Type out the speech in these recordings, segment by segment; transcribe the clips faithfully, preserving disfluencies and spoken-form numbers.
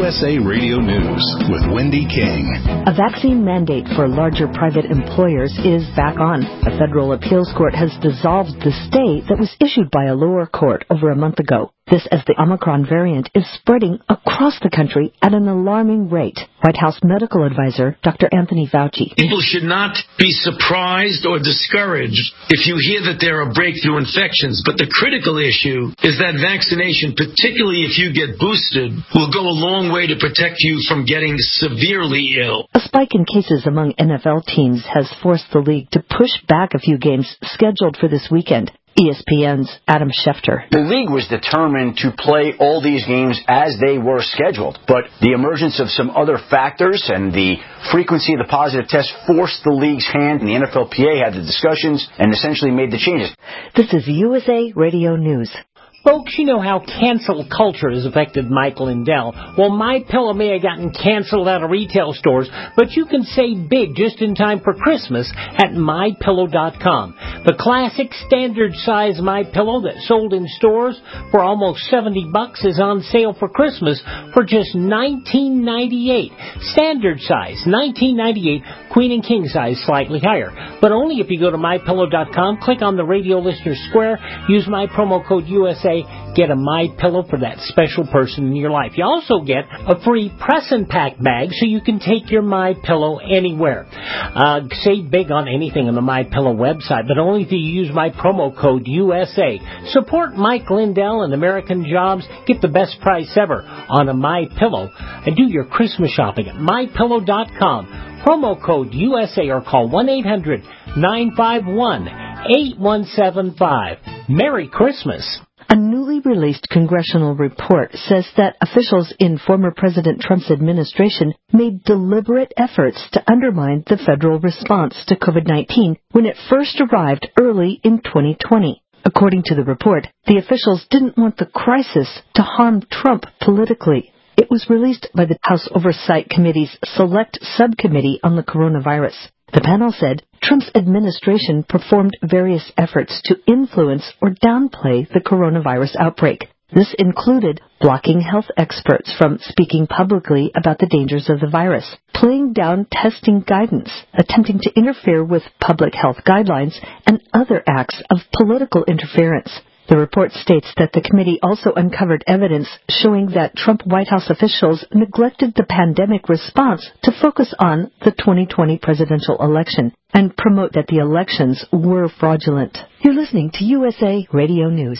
S A Radio News with Wendy King. A vaccine mandate for larger private employers is back on. A federal appeals court has dissolved the stay that was issued by a lower court over a month ago. This as the Omicron variant is spreading across the country at an alarming rate. White House medical advisor Doctor Anthony Fauci. People should not be surprised or discouraged if you hear that there are breakthrough infections. But the critical issue is that vaccination, particularly if you get boosted, will go a long way to protect you from getting severely ill. A spike in cases among N F L teams has forced the league to push back a few games scheduled for this weekend. E S P N's Adam Schefter. The league was determined to play all these games as they were scheduled, but the emergence of some other factors and the frequency of the positive tests forced the league's hand, and the N F L P A had the discussions and essentially made the changes. This is U S A Radio News. Folks, you know how cancel culture has affected Mike Lindell. Well, MyPillow may have gotten canceled out of retail stores, but you can save big just in time for Christmas at My Pillow dot com. The classic standard size MyPillow that sold in stores for almost seventy bucks is on sale for Christmas for just nineteen ninety-eight. Standard size, nineteen ninety-eight. Queen and king size, slightly higher. But only if you go to My Pillow dot com, click on the radio listener square, use my promo code U S A, get a MyPillow for that special person in your life. You also get a free press and pack bag so you can take your MyPillow anywhere. Uh, save big on anything on the MyPillow website, but only if you use my promo code U S A. Support Mike Lindell and American Jobs. Get the best price ever on a MyPillow. And do your Christmas shopping at My Pillow dot com. Promo code U S A or call one eight hundred nine five one eight one seven five. Merry Christmas. A newly released congressional report says that officials in former President Trump's administration made deliberate efforts to undermine the federal response to COVID nineteen when it first arrived early in twenty twenty. According to the report, the officials didn't want the crisis to harm Trump politically. It was released by the House Oversight Committee's Select Subcommittee on the Coronavirus. The panel said Trump's administration performed various efforts to influence or downplay the coronavirus outbreak. This included blocking health experts from speaking publicly about the dangers of the virus, playing down testing guidance, attempting to interfere with public health guidelines, and other acts of political interference. The report states that the committee also uncovered evidence showing that Trump White House officials neglected the pandemic response to focus on the twenty twenty presidential election and promote that the elections were fraudulent. You're listening to U S A Radio News.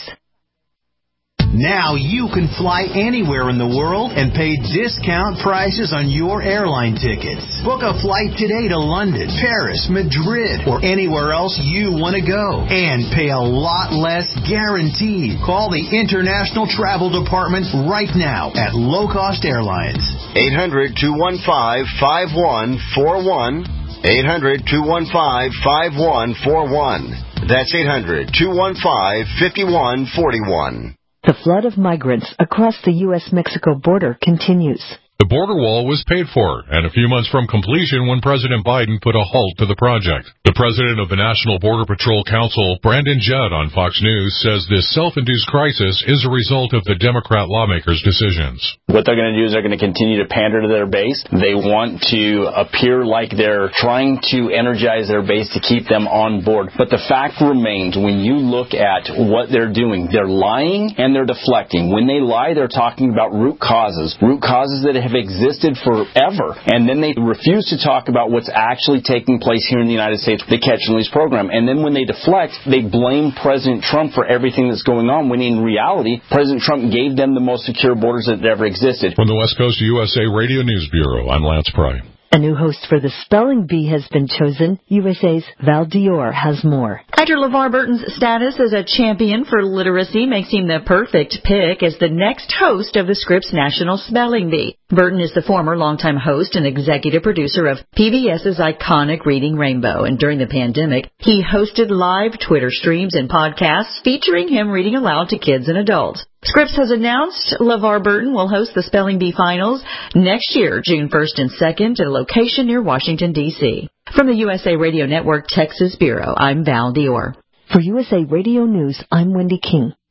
Now you can fly anywhere in the world and pay discount prices on your airline tickets. Book a flight today to London, Paris, Madrid, or anywhere else you want to go. And pay a lot less guaranteed. Call the International Travel Department right now at Low Cost Airlines. eight hundred two one five five one four one. eight hundred two one five five one four one. That's eight hundred two one five five one four one. The flood of migrants across the U S Mexico border continues. The border wall was paid for, and a few months from completion when President Biden put a halt to the project. The president of the National Border Patrol Council, Brandon Judd, on Fox News, says this self-induced crisis is a result of the Democrat lawmakers' decisions. What they're going to do is they're going to continue to pander to their base. They want to appear like they're trying to energize their base to keep them on board. But the fact remains, when you look at what they're doing, they're lying and they're deflecting. When they lie, they're talking about root causes, root causes that have have existed forever, and then they refuse to talk about what's actually taking place here in the United States with the Catch and Release program. And then when they deflect, they blame President Trump for everything that's going on, when in reality, President Trump gave them the most secure borders that ever existed. From the West Coast U S A Radio News Bureau, I'm Lance Pry. A new host for the Spelling Bee has been chosen. U S A's Val Dior has more. Actor LeVar Burton's status as a champion for literacy makes him the perfect pick as the next host of the Scripps National Spelling Bee. Burton is the former longtime host and executive producer of PBS's iconic Reading Rainbow, and during the pandemic, he hosted live Twitter streams and podcasts featuring him reading aloud to kids and adults. Scripps has announced LeVar Burton will host the Spelling Bee Finals next year, June first and second, at a location near Washington, D C From the U S A Radio Network Texas Bureau, I'm Val Dior. For U S A Radio News, I'm Wendy King.